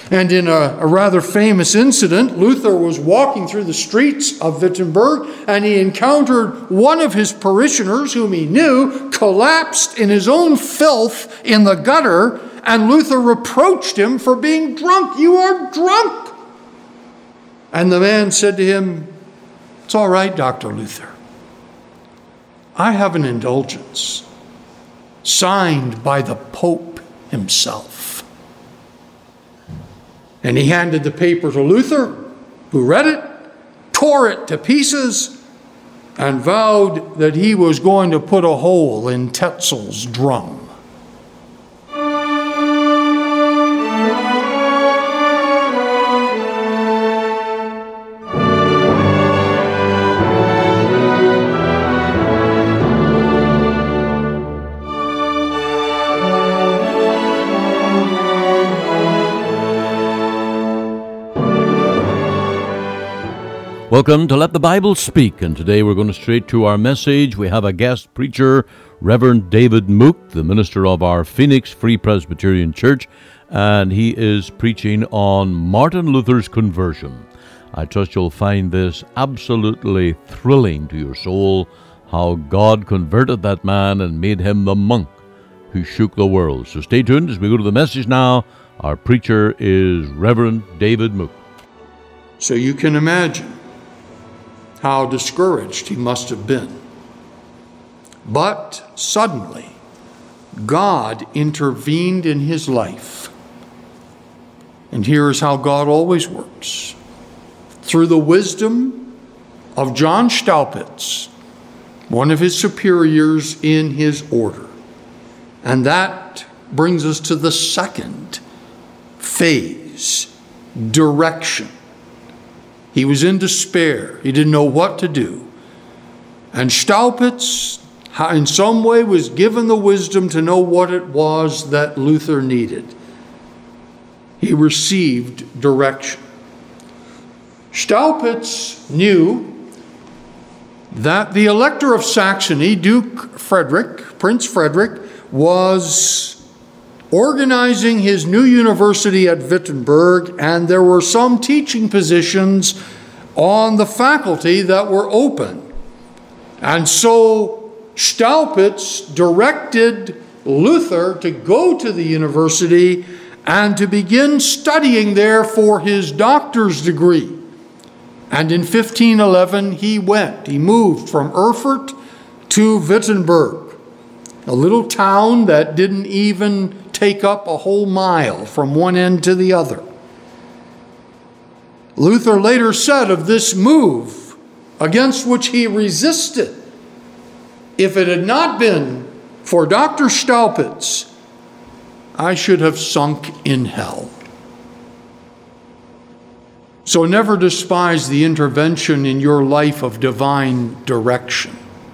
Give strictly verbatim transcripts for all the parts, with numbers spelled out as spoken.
And in a, a rather famous incident, Luther was walking through the streets of Wittenberg, and he encountered one of his parishioners whom he knew collapsed in his own filth in the gutter, and Luther reproached him for being drunk. "You are drunk." And the man said to him, "It's all right, Doctor Luther. I have an indulgence signed by the Pope himself." And he handed the paper to Luther, who read it, tore it to pieces, and vowed that he was going to put a hole in Tetzel's drum. Welcome to Let the Bible Speak, and today we're going straight to our message. We have a guest preacher, Reverend David Mook, the minister of our Phoenix Free Presbyterian Church, and he is preaching on Martin Luther's conversion. I trust you'll find this absolutely thrilling to your soul, how God converted that man and made him the monk who shook the world. So stay tuned as we go to the message now. Our preacher is Reverend David Mook. So you can imagine how discouraged he must have been. But suddenly, God intervened in his life. And here is how God always works. Through the wisdom of John Staupitz, one of his superiors in his order. And that brings us to the second phase, direction. He was in despair. He didn't know what to do. And Staupitz, in some way, was given the wisdom to know what it was that Luther needed. He received direction. Staupitz knew that the Elector of Saxony, Duke Frederick, Prince Frederick, was organizing his new university at Wittenberg, and there were some teaching positions on the faculty that were open. And so Staupitz directed Luther to go to the university and to begin studying there for his doctor's degree. And in fifteen eleven, he went. He moved from Erfurt to Wittenberg, a little town that didn't even take up a whole mile from one end to the other. Luther later said of this move, against which he resisted, "If it had not been for Doctor Staupitz, I should have sunk in hell." So never despise the intervention in your life of divine direction.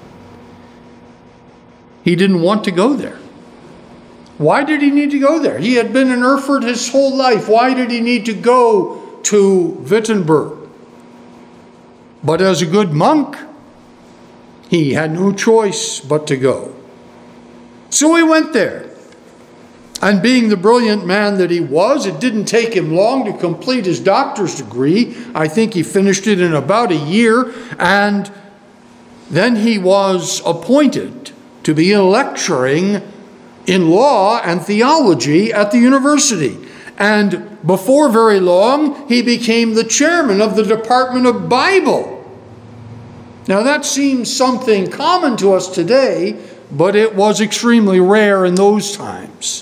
He didn't want to go there. Why did he need to go there? He had been in Erfurt his whole life. Why did he need to go to Wittenberg? But as a good monk, he had no choice but to go. So he went there. And being the brilliant man that he was, it didn't take him long to complete his doctor's degree. I think he finished it in about a year. And then he was appointed to be lecturing in law and theology at the university. And before very long, he became the chairman of the Department of Bible. Now that seems something common to us today, but it was extremely rare in those times.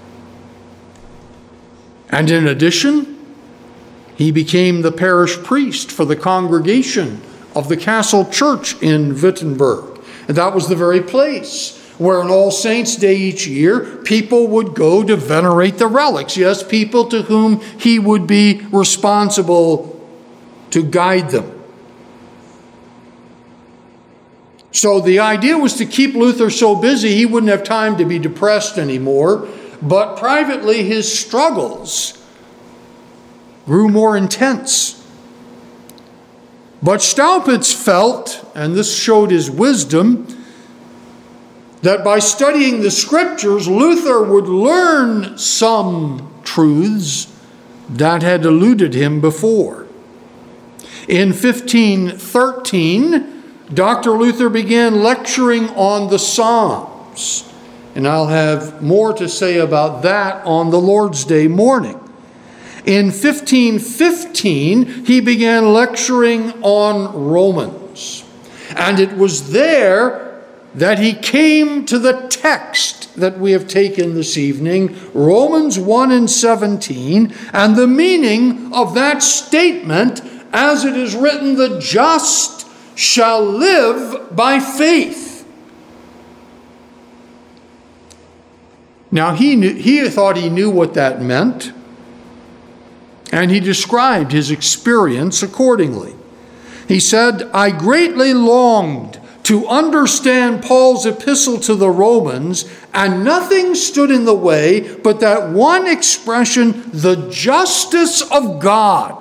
And in addition, he became the parish priest for the congregation of the Castle Church in Wittenberg. And that was the very place where on All Saints' Day each year, people would go to venerate the relics. Yes, people to whom he would be responsible to guide them. So the idea was to keep Luther so busy he wouldn't have time to be depressed anymore. But privately, his struggles grew more intense. But Staupitz felt, and this showed his wisdom, that by studying the scriptures, Luther would learn some truths that had eluded him before. In fifteen thirteen, Doctor Luther began lecturing on the Psalms, and I'll have more to say about that on the Lord's Day morning. In fifteen fifteen, he began lecturing on Romans, and it was there that he came to the text that we have taken this evening, Romans one and seventeen, and the meaning of that statement as it is written, the just shall live by faith. Now he knew, he thought he knew what that meant, and he described his experience accordingly. He said, I greatly longed to understand Paul's epistle to the Romans, and nothing stood in the way but that one expression, the justice of God.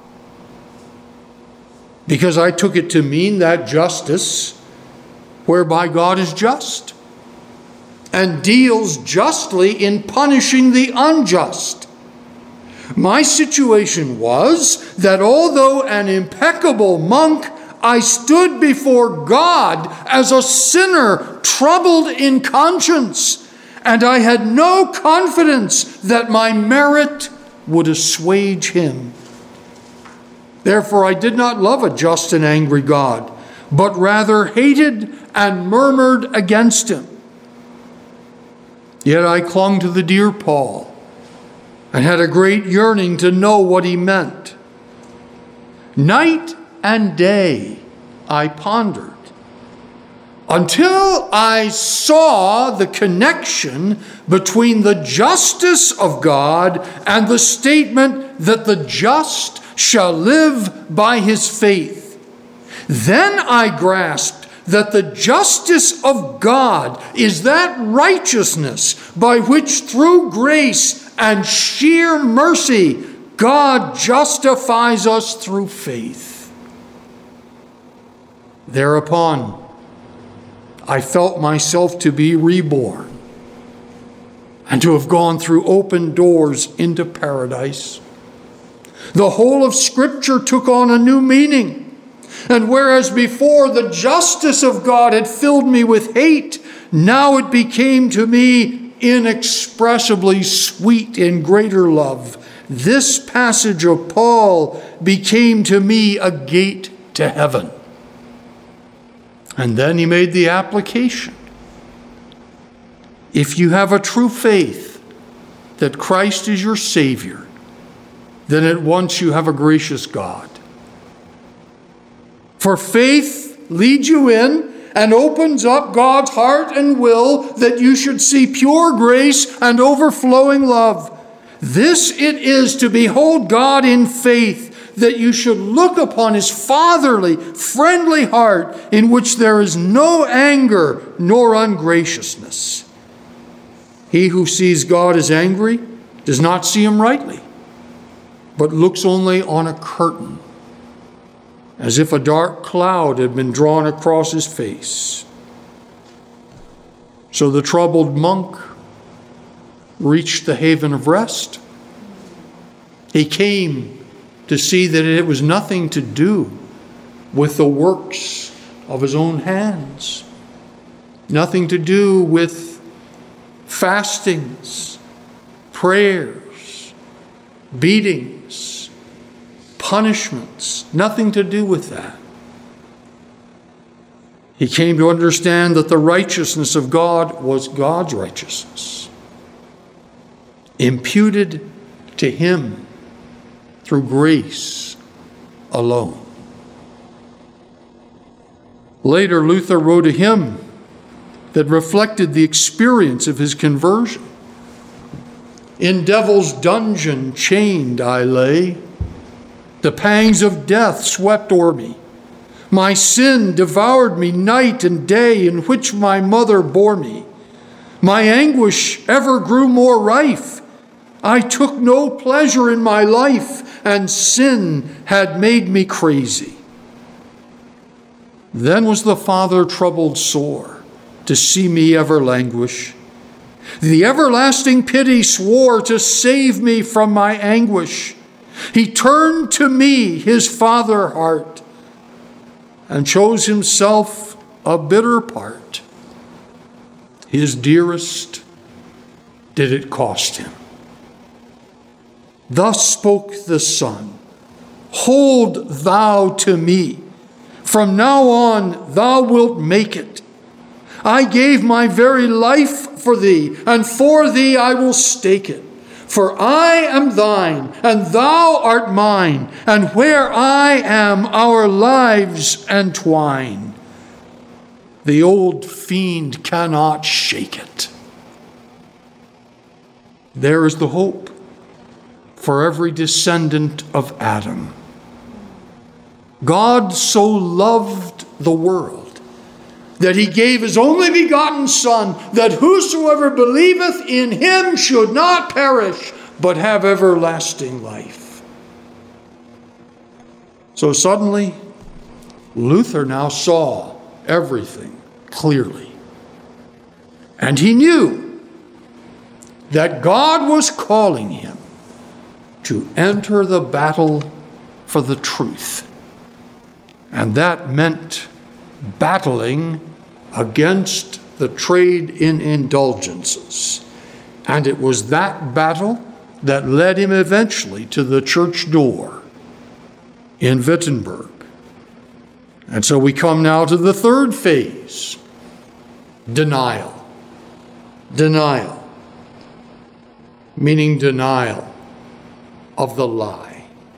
Because I took it to mean that justice whereby God is just and deals justly in punishing the unjust. My situation was that although an impeccable monk, I stood before God as a sinner troubled in conscience, and I had no confidence that my merit would assuage him. Therefore I did not love a just and angry God, but rather hated and murmured against him. Yet I clung to the dear Paul and had a great yearning to know what he meant. Night and day I pondered until I saw the connection between the justice of God and the statement that the just shall live by his faith. Then I grasped that the justice of God is that righteousness by which through grace and sheer mercy God justifies us through faith. Thereupon, I felt myself to be reborn and to have gone through open doors into paradise. The whole of Scripture took on a new meaning. And whereas before the justice of God had filled me with hate, now it became to me inexpressibly sweet in greater love. This passage of Paul became to me a gate to heaven. And then he made the application. If you have a true faith that Christ is your Savior, then at once you have a gracious God. For faith leads you in and opens up God's heart and will that you should see pure grace and overflowing love. This it is to behold God in faith, that you should look upon his fatherly, friendly heart in which there is no anger nor ungraciousness. He who sees God as angry does not see him rightly, but looks only on a curtain, as if a dark cloud had been drawn across his face. So the troubled monk reached the haven of rest. He came to see that it was nothing to do with the works of his own hands, nothing to do with fastings, prayers, beatings, punishments, nothing to do with that. He came to understand that the righteousness of God was God's righteousness, imputed to him through grace alone. Later, Luther wrote a hymn that reflected the experience of his conversion. In devil's dungeon chained I lay, the pangs of death swept o'er me. My sin devoured me night and day, in which my mother bore me. My anguish ever grew more rife. I took no pleasure in my life, and sin had made me crazy. Then was the Father troubled sore to see me ever languish. The everlasting pity swore to save me from my anguish. He turned to me his father heart and chose himself a bitter part. His dearest did it cost him. Thus spoke the Son, hold thou to me. From now on thou wilt make it. I gave my very life for thee, and for thee I will stake it. For I am thine, and thou art mine, and where I am our lives entwine. The old fiend cannot shake it. There is the hope for every descendant of Adam. God so loved the world that he gave his only begotten Son, that whosoever believeth in him should not perish, but have everlasting life. So suddenly, Luther now saw everything clearly. And he knew that God was calling him to enter the battle for the truth. And that meant battling against the trade in indulgences. And it was that battle that led him eventually to the church door in Wittenberg. And so we come now to the third phase, denial. Denial, meaning denial of the lie.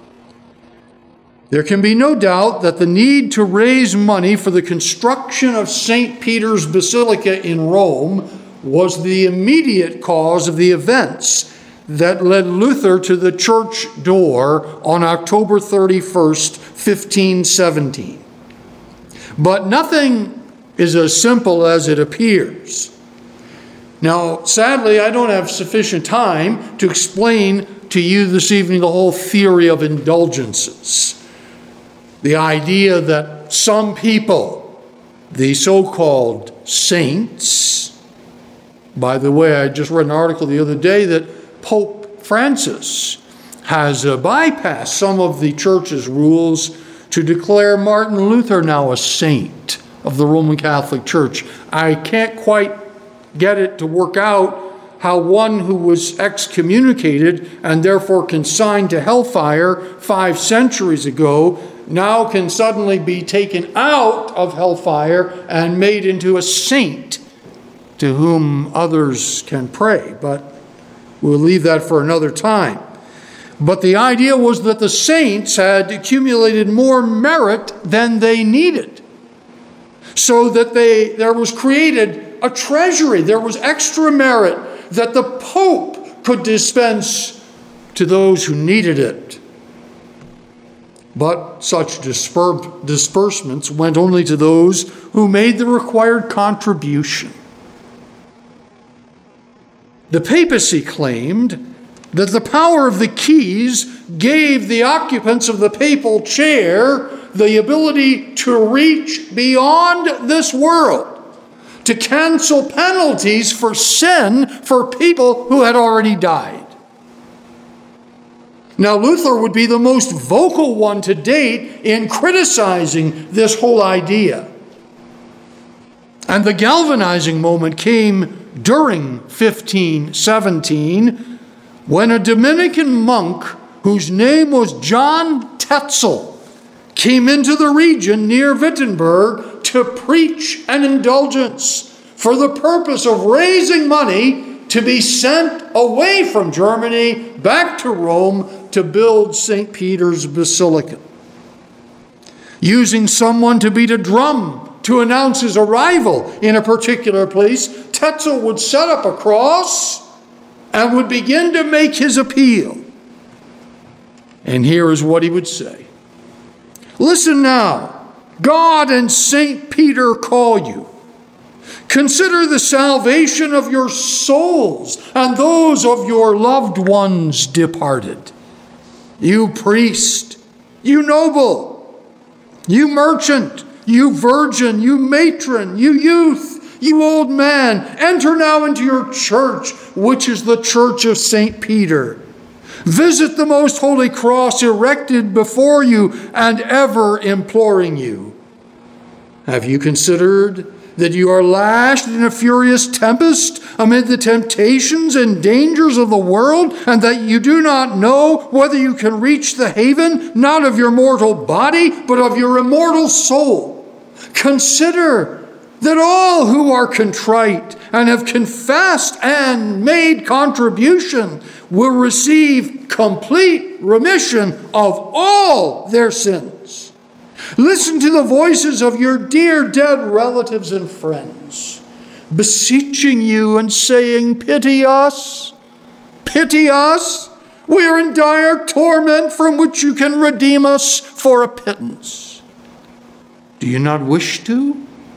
There can be no doubt that the need to raise money for the construction of Saint Peter's Basilica in Rome was the immediate cause of the events that led Luther to the church door on October thirty-first, fifteen seventeen. But nothing is as simple as it appears. Now, sadly, I don't have sufficient time to explain to you this evening the whole theory of indulgences. The idea that some people, the so-called saints, by the way, I just read an article the other day that Pope Francis has uh, bypassed some of the church's rules to declare Martin Luther now a saint of the Roman Catholic Church. I can't quite get it to work out how one who was excommunicated and therefore consigned to hellfire five centuries ago now can suddenly be taken out of hellfire and made into a saint to whom others can pray. But we'll leave that for another time. But the idea was that the saints had accumulated more merit than they needed, so that they there was created a treasury, there was extra merit that the Pope could dispense to those who needed it. But such disper- disbursements went only to those who made the required contribution. The papacy claimed that the power of the keys gave the occupants of the papal chair the ability to reach beyond this world, to cancel penalties for sin for people who had already died. Now, Luther would be the most vocal one to date in criticizing this whole idea. And the galvanizing moment came during fifteen seventeen, when a Dominican monk whose name was John Tetzel came into the region near Wittenberg to preach an indulgence for the purpose of raising money to be sent away from Germany back to Rome to build Saint Peter's Basilica. Using someone to beat a drum to announce his arrival in a particular place, Tetzel would set up a cross and would begin to make his appeal. And here is what he would say. Listen now, God and Saint Peter call you. Consider the salvation of your souls and those of your loved ones departed. You priest, you noble, you merchant, you virgin, you matron, you youth, You old man, enter now into your church, which is the church of Saint Peter. Visit the most holy cross erected before you and ever imploring you. Have you considered that you are lashed in a furious tempest amid the temptations and dangers of the world, and that you do not know whether you can reach the haven, not of your mortal body, but of your immortal soul? Consider that all who are contrite and have confessed and made contribution will receive complete remission of all their sins. Listen to the voices of your dear dead relatives and friends, beseeching you and saying, "Pity us, pity us. We are in dire torment from which you can redeem us for a pittance." Do you not wish to?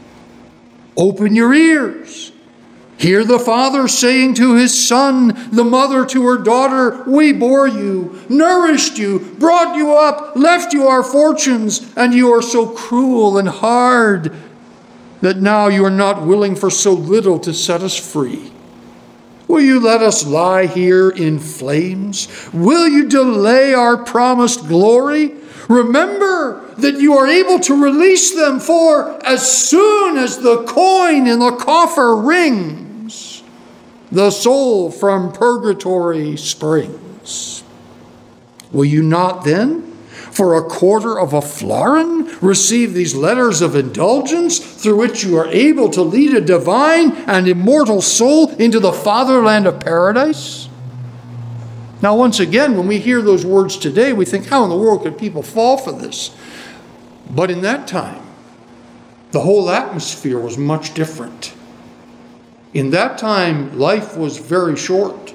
Open your ears. Hear the father saying to his son, the mother to her daughter, "We bore you, nourished you, brought you up, left you our fortunes, and you are so cruel and hard that now you are not willing for so little to set us free. Will you let us lie here in flames? Will you delay our promised glory? Remember that you are able to release them, for as soon as the coin in the coffer rings, the soul from purgatory springs. Will you not then, for a quarter of a florin, receive these letters of indulgence through which you are able to lead a divine and immortal soul into the fatherland of paradise? Now, once again, when we hear those words today, we think, how in the world could people fall for this? But in that time, the whole atmosphere was much different. In that time, life was very short.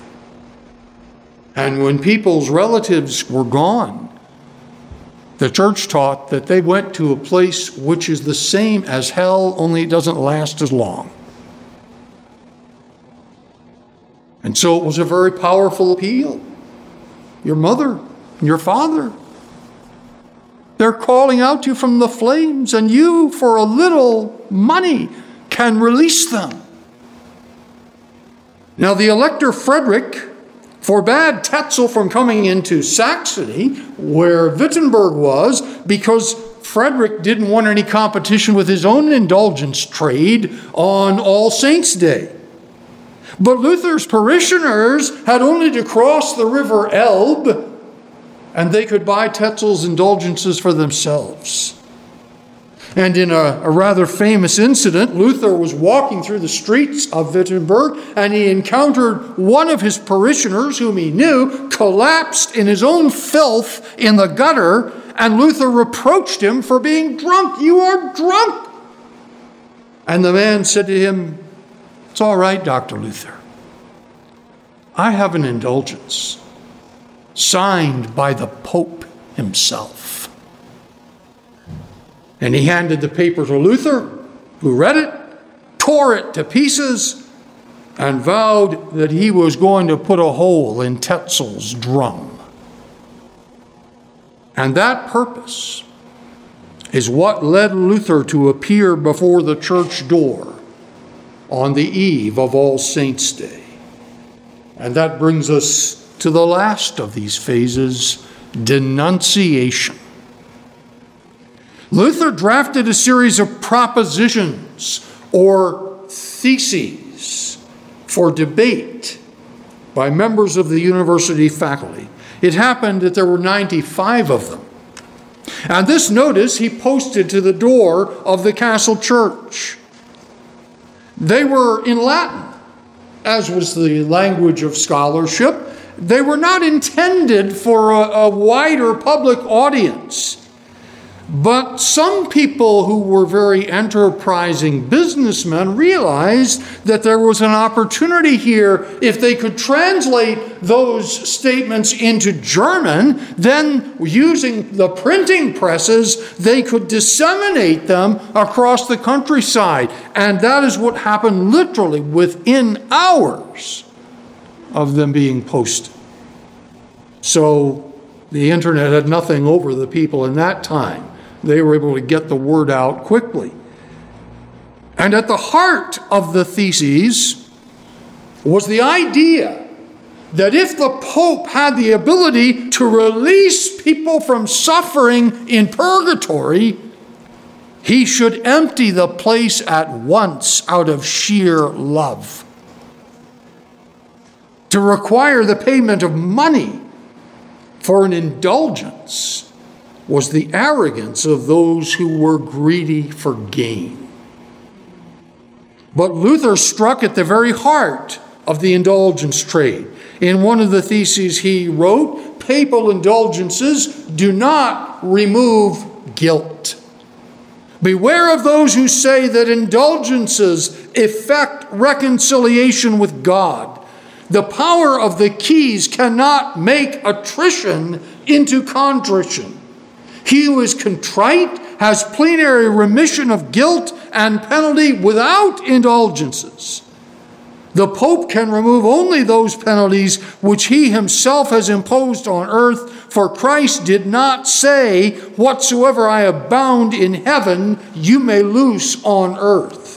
And when people's relatives were gone, the church taught that they went to a place which is the same as hell, only it doesn't last as long. And so it was a very powerful appeal. Your mother and your father, they're calling out to you from the flames, and you, for a little money, can release them. Now, the Elector Frederick forbade Tetzel from coming into Saxony, where Wittenberg was, because Frederick didn't want any competition with his own indulgence trade on All Saints' Day. But Luther's parishioners had only to cross the river Elbe, and they could buy Tetzel's indulgences for themselves. And in a, a rather famous incident, Luther was walking through the streets of Wittenberg, and he encountered one of his parishioners, whom he knew, collapsed in his own filth in the gutter, and Luther reproached him for being drunk. "You are drunk!" And the man said to him, "It's all right, Doctor Luther. I have an indulgence signed by the Pope himself." And he handed the paper to Luther, who read it, tore it to pieces, and vowed that he was going to put a hole in Tetzel's drum. And that purpose is what led Luther to appear before the church door on the eve of All Saints' Day. And that brings us to the last of these phases, denunciation. Luther drafted a series of propositions or theses for debate by members of the university faculty. It happened that there were ninety-five of them. And this notice he posted to the door of the castle church. They were in Latin, as was the language of scholarship. They were not intended for a, a wider public audience. But some people who were very enterprising businessmen realized that there was an opportunity here. If they could translate those statements into German, then using the printing presses, they could disseminate them across the countryside. And that is what happened literally within hours of them being posted. So the internet had nothing over the people in that time. They were able to get the word out quickly. And at the heart of the theses was the idea that if the Pope had the ability to release people from suffering in purgatory, he should empty the place at once out of sheer love. To require the payment of money for an indulgence was the arrogance of those who were greedy for gain. But Luther struck at the very heart of the indulgence trade. In one of the theses he wrote, papal indulgences do not remove guilt. Beware of those who say that indulgences effect reconciliation with God. The power of the keys cannot make attrition into contrition. He who is contrite has plenary remission of guilt and penalty without indulgences. The Pope can remove only those penalties which he himself has imposed on earth, for Christ did not say, "Whatsoever I have bound in heaven, you may loose on earth."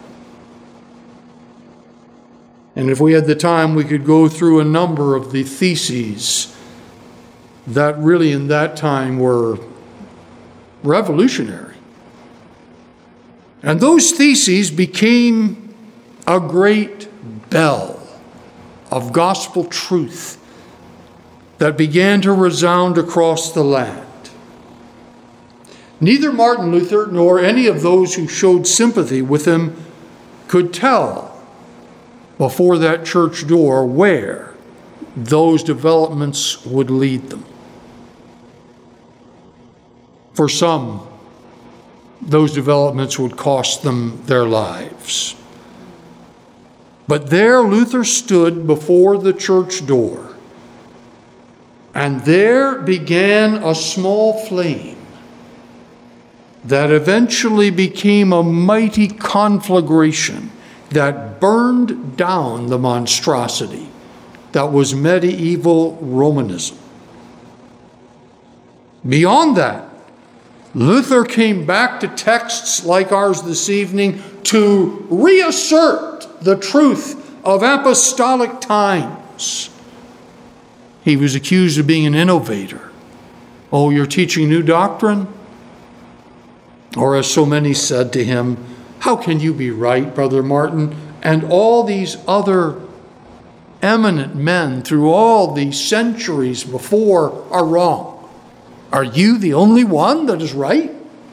And if we had the time, we could go through a number of the theses that really in that time were revolutionary. And those theses became a great bell of gospel truth that began to resound across the land. Neither Martin Luther nor any of those who showed sympathy with him could tell before that church door where those developments would lead them. For some, those developments would cost them their lives. But there Luther stood before the church door, and there began a small flame that eventually became a mighty conflagration that burned down the monstrosity that was medieval Romanism. Beyond that, Luther came back to texts like ours this evening to reassert the truth of apostolic times. He was accused of being an innovator. Oh, you're teaching new doctrine? Or as so many said to him, how can you be right, Brother Martin, and all these other eminent men through all these centuries before are wrong? Are you the only one that is right?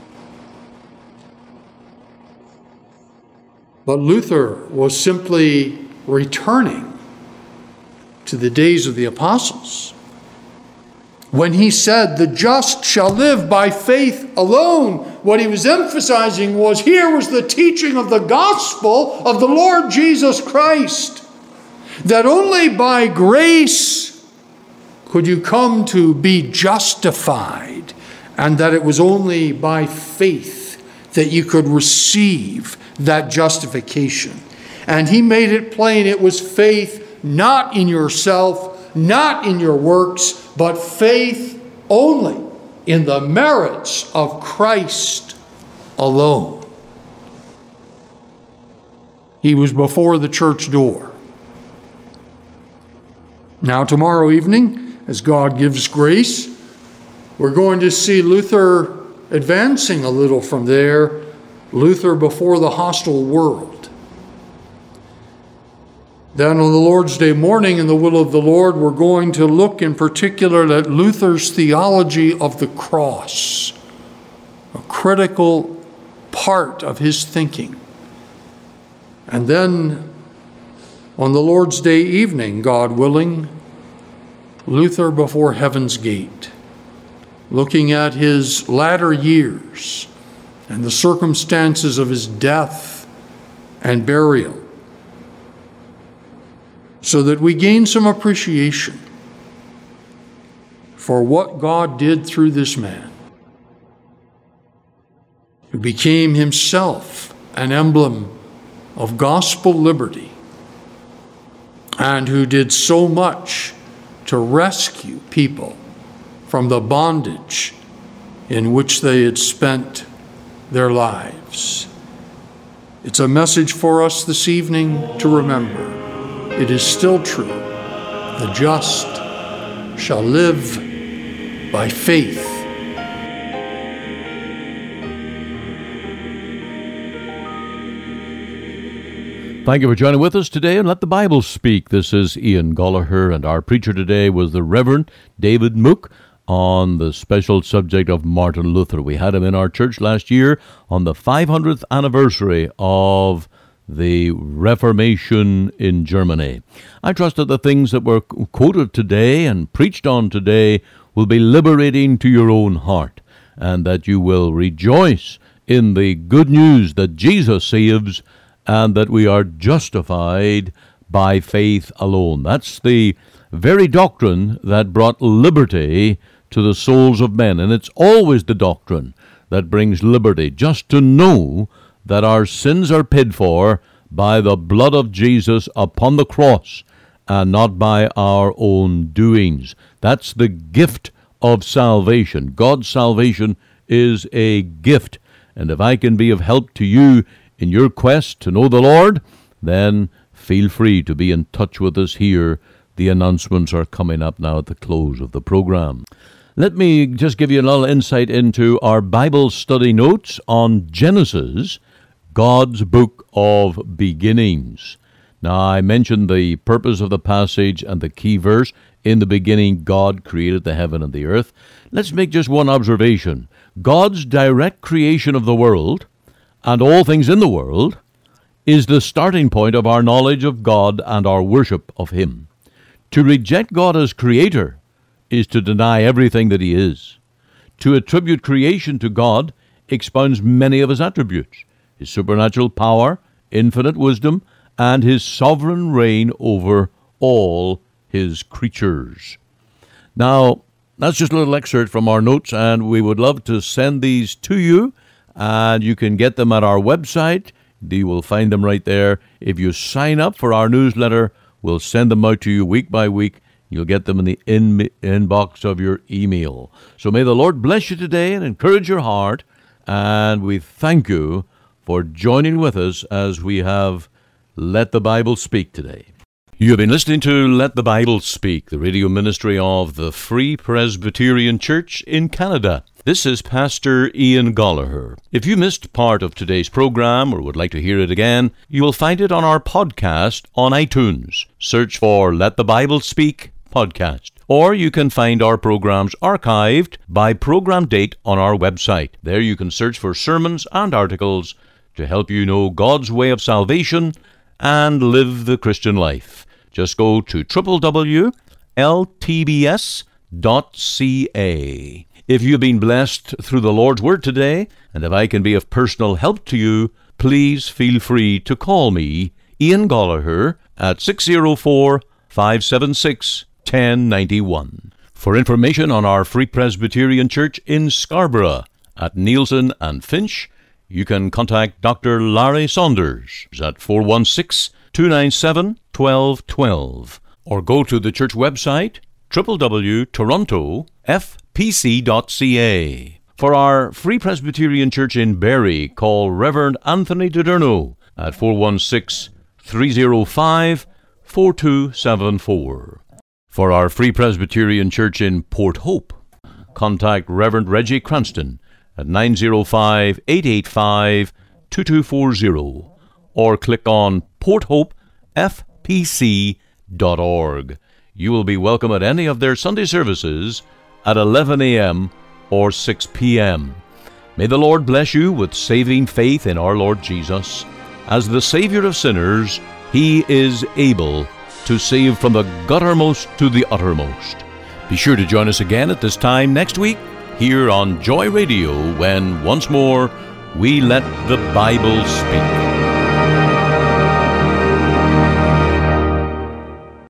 But Luther was simply returning to the days of the apostles, when he said, the just shall live by faith alone. What he was emphasizing was, here was the teaching of the gospel of the Lord Jesus Christ, that only by grace could you come to be justified, and that it was only by faith that you could receive that justification. And he made it plain it was faith not in yourself, not in your works, but faith only in the merits of Christ alone. He was before the church door. Now, tomorrow evening, as God gives grace, we're going to see Luther advancing a little from there, Luther before the hostile world. Then on the Lord's Day morning, in the will of the Lord, we're going to look in particular at Luther's theology of the cross, a critical part of his thinking. And then on the Lord's Day evening, God willing, Luther before heaven's gate, looking at his latter years and the circumstances of his death and burial, so that we gain some appreciation for what God did through this man, who became himself an emblem of gospel liberty, and who did so much to rescue people from the bondage in which they had spent their lives. It's a message for us this evening to remember. It is still true. The just shall live by faith. Thank you for joining with us today and Let the Bible Speak. This is Ian Gollaher, and our preacher today was the Reverend David Mook on the special subject of Martin Luther. We had him in our church last year on the five hundredth anniversary of the Reformation in Germany. I trust that the things that were quoted today and preached on today will be liberating to your own heart, and that you will rejoice in the good news that Jesus saves and that we are justified by faith alone. That's the very doctrine that brought liberty to the souls of men, and it's always the doctrine that brings liberty, just to know that our sins are paid for by the blood of Jesus upon the cross, and not by our own doings. That's the gift of salvation. God's salvation is a gift, and if I can be of help to you in your quest to know the Lord, then feel free to be in touch with us here. The announcements are coming up now at the close of the program. Let me just give you a little insight into our Bible study notes on Genesis, God's book of beginnings. Now, I mentioned the purpose of the passage and the key verse. In the beginning, God created the heaven and the earth. Let's make just one observation. God's direct creation of the world and all things in the world is the starting point of our knowledge of God and our worship of Him. To reject God as Creator is to deny everything that He is. To attribute creation to God expounds many of His attributes: His supernatural power, infinite wisdom, and His sovereign reign over all His creatures. Now, that's just a little excerpt from our notes, and we would love to send these to you. And you can get them at our website. You will find them right there. If you sign up for our newsletter, we'll send them out to you week by week. You'll get them in the in- inbox of your email. So may the Lord bless you today and encourage your heart. And we thank you for joining with us as we have Let the Bible Speak today. You have been listening to Let the Bible Speak, the radio ministry of the Free Presbyterian Church in Canada. This is Pastor Ian Gollaher. If you missed part of today's program or would like to hear it again, you will find it on our podcast on iTunes. Search for Let the Bible Speak podcast. Or you can find our programs archived by program date on our website. There you can search for sermons and articles to help you know God's way of salvation and live the Christian life. Just go to w w w dot l t b s dot c a. If you've been blessed through the Lord's Word today, and if I can be of personal help to you, please feel free to call me, Ian Gollaher, at six oh four, five seven six, one oh nine one. For information on our Free Presbyterian Church in Scarborough at Nielsen and Finch, you can contact Doctor Larry Saunders at four one six, two nine seven, one two one two, or go to the church website, w w w dot toronto f p c dot c a. For our Free Presbyterian Church in Barrie, call Reverend Anthony DiDerno at four one six, three oh five, four two seven four. For our Free Presbyterian Church in Port Hope, contact Reverend Reggie Cranston at nine oh five, eight eight five, two two four oh, or click on port hope f p c dot org. You will be welcome at any of their Sunday services at eleven a.m. or six p.m. May the Lord bless you with saving faith in our Lord Jesus. As the Savior of sinners, He is able to save from the guttermost to the uttermost. Be sure to join us again at this time next week here on Joy Radio when once more we let the Bible speak.